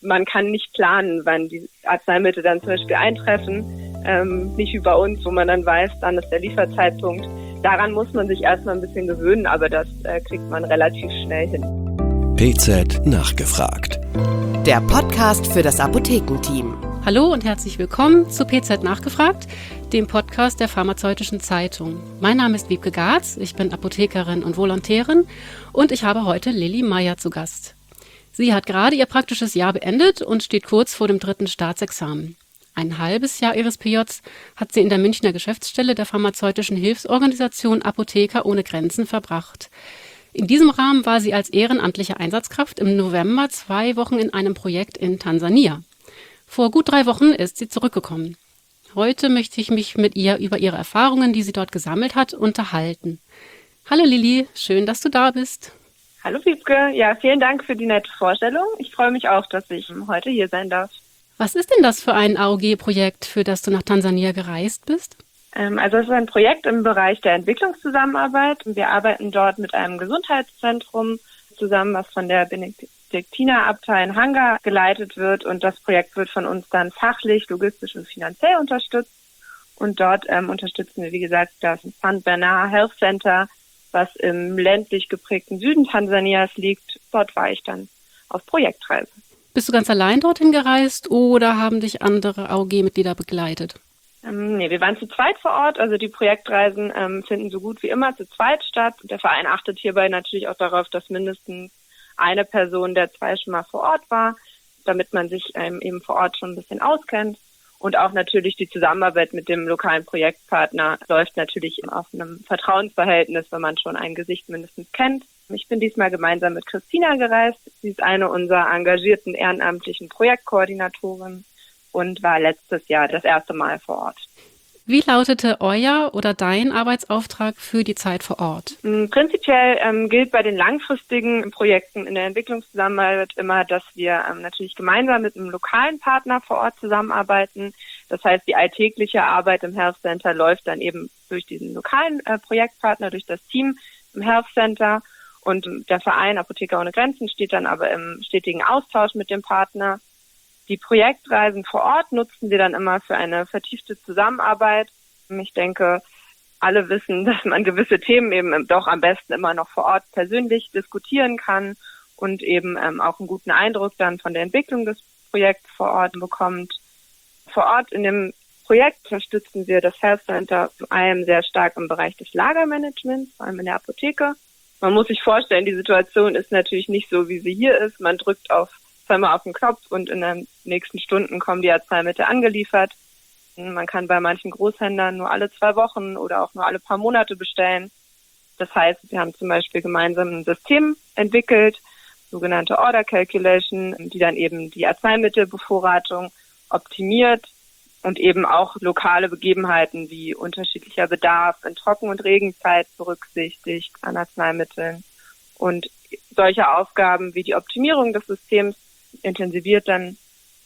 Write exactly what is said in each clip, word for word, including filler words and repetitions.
man kann nicht planen, wann die Arzneimittel dann zum Beispiel eintreffen. Ähm, nicht wie bei uns, wo man dann weiß, dann ist der Lieferzeitpunkt. Daran muss man sich erstmal ein bisschen gewöhnen, aber das äh, kriegt man relativ schnell hin. P Z nachgefragt. Der Podcast für das Apothekenteam. Hallo und herzlich willkommen zu P Z nachgefragt, dem Podcast der Pharmazeutischen Zeitung. Mein Name ist Wiebke Garz, ich bin Apothekerin und Volontärin und ich habe heute Lilly Meyer zu Gast. Sie hat gerade ihr praktisches Jahr beendet und steht kurz vor dem dritten Staatsexamen. Ein halbes Jahr ihres P Js hat sie in der Münchner Geschäftsstelle der pharmazeutischen Hilfsorganisation Apotheker ohne Grenzen verbracht. In diesem Rahmen war sie als ehrenamtliche Einsatzkraft im November zwei Wochen in einem Projekt in Tansania. Vor gut drei Wochen ist sie zurückgekommen. Heute möchte ich mich mit ihr über ihre Erfahrungen, die sie dort gesammelt hat, unterhalten. Hallo Lilly, schön, dass du da bist. Hallo Wiebke, ja, vielen Dank für die nette Vorstellung. Ich freue mich auch, dass ich heute hier sein darf. Was ist denn das für ein A O G-Projekt, für das du nach Tansania gereist bist? Ähm, also es ist ein Projekt im Bereich der Entwicklungszusammenarbeit. Wir arbeiten dort mit einem Gesundheitszentrum zusammen, was von der Benediktinerabtei in Hanga geleitet wird. Und das Projekt wird von uns dann fachlich, logistisch und finanziell unterstützt. Und dort ähm, unterstützen wir, wie gesagt, das St. Bernard Health Center, was im ländlich geprägten Süden Tansanias liegt. Dort war ich dann auf Projektreise. Bist du ganz allein dorthin gereist oder haben dich andere A O G-Mitglieder begleitet? Ähm, nee, wir waren zu zweit vor Ort. Also die Projektreisen ähm, finden so gut wie immer zu zweit statt. Der Verein achtet hierbei natürlich auch darauf, dass mindestens eine Person der zwei schon mal vor Ort war, damit man sich ähm, eben vor Ort schon ein bisschen auskennt. Und auch natürlich die Zusammenarbeit mit dem lokalen Projektpartner läuft natürlich auf einem Vertrauensverhältnis, wenn man schon ein Gesicht mindestens kennt. Ich bin diesmal gemeinsam mit Christina gereist. Sie ist eine unserer engagierten ehrenamtlichen Projektkoordinatoren und war letztes Jahr das erste Mal vor Ort. Wie lautete euer oder dein Arbeitsauftrag für die Zeit vor Ort? Prinzipiell ähm, gilt bei den langfristigen Projekten in der Entwicklungszusammenarbeit immer, dass wir ähm, natürlich gemeinsam mit einem lokalen Partner vor Ort zusammenarbeiten. Das heißt, die alltägliche Arbeit im Health Center läuft dann eben durch diesen lokalen äh, Projektpartner, durch das Team im Health Center. Und der Verein Apotheker ohne Grenzen steht dann aber im stetigen Austausch mit dem Partner. Die Projektreisen vor Ort nutzen wir dann immer für eine vertiefte Zusammenarbeit. Ich denke, alle wissen, dass man gewisse Themen eben doch am besten immer noch vor Ort persönlich diskutieren kann und eben ähm, auch einen guten Eindruck dann von der Entwicklung des Projekts vor Ort bekommt. Vor Ort in dem Projekt unterstützen wir das Health Center vor allem sehr stark im Bereich des Lagermanagements, vor allem in der Apotheke. Man muss sich vorstellen, die Situation ist natürlich nicht so, wie sie hier ist. Man drückt auf zweimal auf den Knopf und in den nächsten Stunden kommen die Arzneimittel angeliefert. Man kann bei manchen Großhändlern nur alle zwei Wochen oder auch nur alle paar Monate bestellen. Das heißt, wir haben zum Beispiel gemeinsam ein System entwickelt, sogenannte Order Calculation, die dann eben die Arzneimittelbevorratung optimiert und eben auch lokale Begebenheiten wie unterschiedlicher Bedarf in Trocken- und Regenzeit berücksichtigt an Arzneimitteln. Und solche Aufgaben wie die Optimierung des Systems intensiviert dann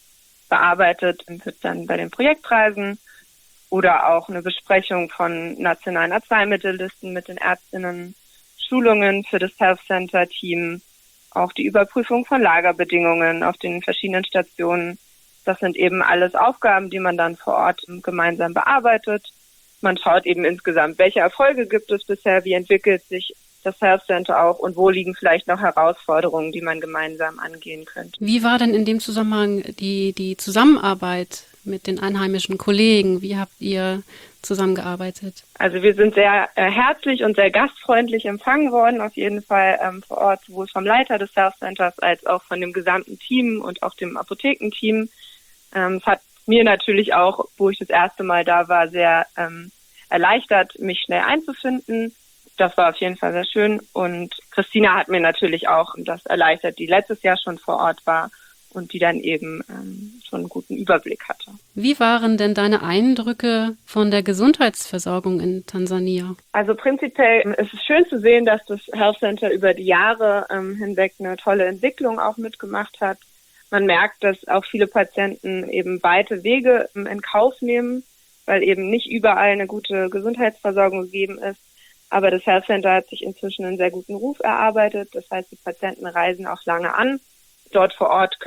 bearbeitet wird dann bei den Projektreisen oder auch eine Besprechung von nationalen Arzneimittellisten mit den Ärztinnen, Schulungen für das Health Center Team, auch die Überprüfung von Lagerbedingungen auf den verschiedenen Stationen. Das sind eben alles Aufgaben, die man dann vor Ort gemeinsam bearbeitet. Man schaut eben insgesamt, welche Erfolge gibt es bisher, wie entwickelt sich das Health Center auch und wo liegen vielleicht noch Herausforderungen, die man gemeinsam angehen könnte. Wie war denn in dem Zusammenhang die, die Zusammenarbeit mit den einheimischen Kollegen? Wie habt ihr zusammengearbeitet? Also wir sind sehr äh, herzlich und sehr gastfreundlich empfangen worden, auf jeden Fall ähm, vor Ort, sowohl vom Leiter des Health Centers als auch von dem gesamten Team und auch dem Apothekenteam. Ähm, es hat mir natürlich auch, wo ich das erste Mal da war, sehr ähm, erleichtert, mich schnell einzufinden. Das war auf jeden Fall sehr schön. Und Christina hat mir natürlich auch das erleichtert, die letztes Jahr schon vor Ort war und die dann eben ähm, schon einen guten Überblick hatte. Wie waren denn deine Eindrücke von der Gesundheitsversorgung in Tansania? Also prinzipiell ist es schön zu sehen, dass das Health Center über die Jahre ähm, hinweg eine tolle Entwicklung auch mitgemacht hat. Man merkt, dass auch viele Patienten eben weite Wege in Kauf nehmen, weil eben nicht überall eine gute Gesundheitsversorgung gegeben ist. Aber das Health Center hat sich inzwischen einen sehr guten Ruf erarbeitet. Das heißt, die Patienten reisen auch lange an. Dort vor Ort können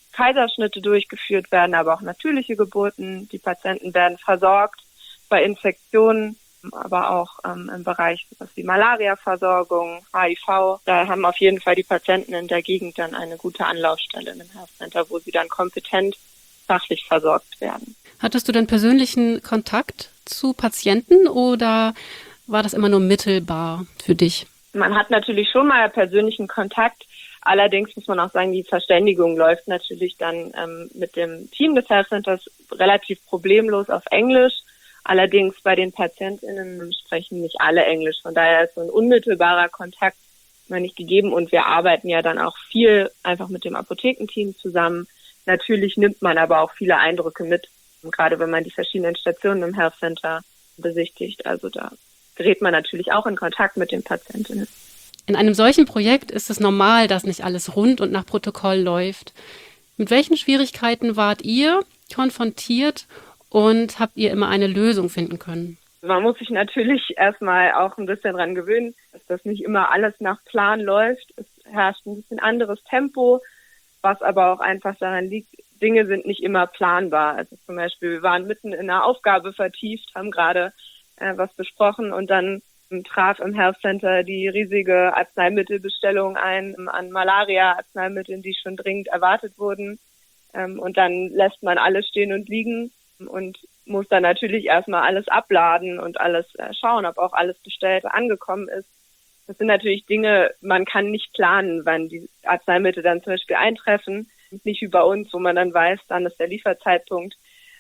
Kaiserschnitte durchgeführt werden, aber auch natürliche Geburten. Die Patienten werden versorgt bei Infektionen, aber auch ähm, im Bereich sowas wie Malaria-Versorgung, H I V. Da haben auf jeden Fall die Patienten in der Gegend dann eine gute Anlaufstelle in einem Health Center, wo sie dann kompetent fachlich versorgt werden. Hattest du denn persönlichen Kontakt zu Patienten oder war das immer nur mittelbar für dich? Man hat natürlich schon mal persönlichen Kontakt. Allerdings muss man auch sagen, die Verständigung läuft natürlich dann ähm, mit dem Team des Health Centers relativ problemlos auf Englisch. Allerdings bei den PatientInnen sprechen nicht alle Englisch. Von daher ist so ein unmittelbarer Kontakt immer nicht gegeben. Und wir arbeiten ja dann auch viel einfach mit dem Apothekenteam zusammen. Natürlich nimmt man aber auch viele Eindrücke mit, gerade wenn man die verschiedenen Stationen im Health Center besichtigt. Also da gerät man natürlich auch in Kontakt mit den PatientInnen. In einem solchen Projekt ist es normal, dass nicht alles rund und nach Protokoll läuft. Mit welchen Schwierigkeiten wart ihr konfrontiert und habt ihr immer eine Lösung finden können? Man muss sich natürlich erstmal auch ein bisschen dran gewöhnen, dass das nicht immer alles nach Plan läuft. Es herrscht ein bisschen anderes Tempo, was aber auch einfach daran liegt, Dinge sind nicht immer planbar. Also zum Beispiel, wir waren mitten in einer Aufgabe vertieft, haben gerade äh, was besprochen und dann traf im Health Center die riesige Arzneimittelbestellung ein an Malaria-Arzneimitteln, die schon dringend erwartet wurden. Und dann lässt man alles stehen und liegen und muss dann natürlich erstmal alles abladen und alles schauen, ob auch alles bestellt angekommen ist. Das sind natürlich Dinge, man kann nicht planen, wann die Arzneimittel dann zum Beispiel eintreffen. Nicht wie bei uns, wo man dann weiß, dann ist der Lieferzeitpunkt.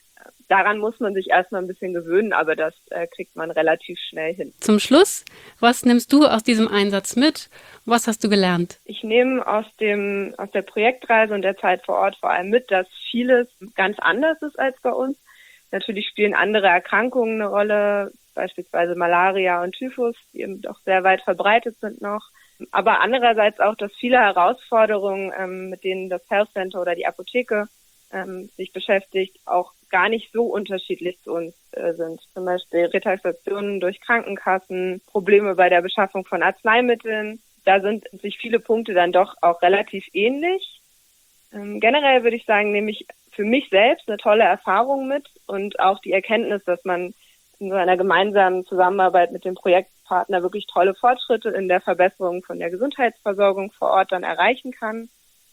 Daran muss man sich erstmal ein bisschen gewöhnen, aber das äh, kriegt man relativ schnell hin. Zum Schluss, was nimmst du aus diesem Einsatz mit? Was hast du gelernt? Ich nehme aus dem aus der Projektreise und der Zeit vor Ort vor allem mit, dass vieles ganz anders ist als bei uns. Natürlich spielen andere Erkrankungen eine Rolle, beispielsweise Malaria und Typhus, die eben doch sehr weit verbreitet sind noch. Aber andererseits auch, dass viele Herausforderungen, ähm, mit denen das Health Center oder die Apotheke ähm, sich beschäftigt, auch gar nicht so unterschiedlich zu uns äh, sind. Zum Beispiel Retaxationen durch Krankenkassen, Probleme bei der Beschaffung von Arzneimitteln. Da sind sich viele Punkte dann doch auch relativ ähnlich. Ähm, generell würde ich sagen, nehme ich für mich selbst eine tolle Erfahrung mit und auch die Erkenntnis, dass man in so einer gemeinsamen Zusammenarbeit mit dem Projektpartner wirklich tolle Fortschritte in der Verbesserung von der Gesundheitsversorgung vor Ort dann erreichen kann.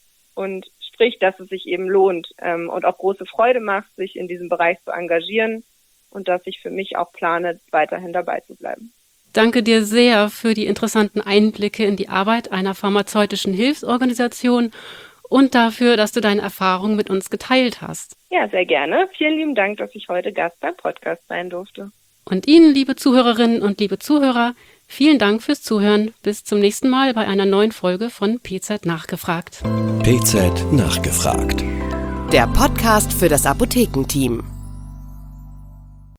Und sprich, dass es sich eben lohnt ähm, und auch große Freude macht, sich in diesem Bereich zu engagieren und dass ich für mich auch plane, weiterhin dabei zu bleiben. Danke dir sehr für die interessanten Einblicke in die Arbeit einer pharmazeutischen Hilfsorganisation und dafür, dass du deine Erfahrungen mit uns geteilt hast. Ja, sehr gerne. Vielen lieben Dank, dass ich heute Gast beim Podcast sein durfte. Und Ihnen, liebe Zuhörerinnen und liebe Zuhörer, vielen Dank fürs Zuhören. Bis zum nächsten Mal bei einer neuen Folge von P Z Nachgefragt. P Z Nachgefragt. Der Podcast für das Apothekenteam.